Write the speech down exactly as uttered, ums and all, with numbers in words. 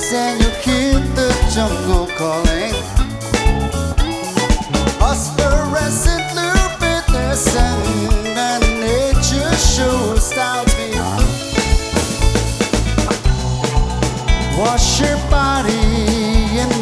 and you hear the jungle calling. Phosphorescent luminescent and nature shows down me. Wash your body in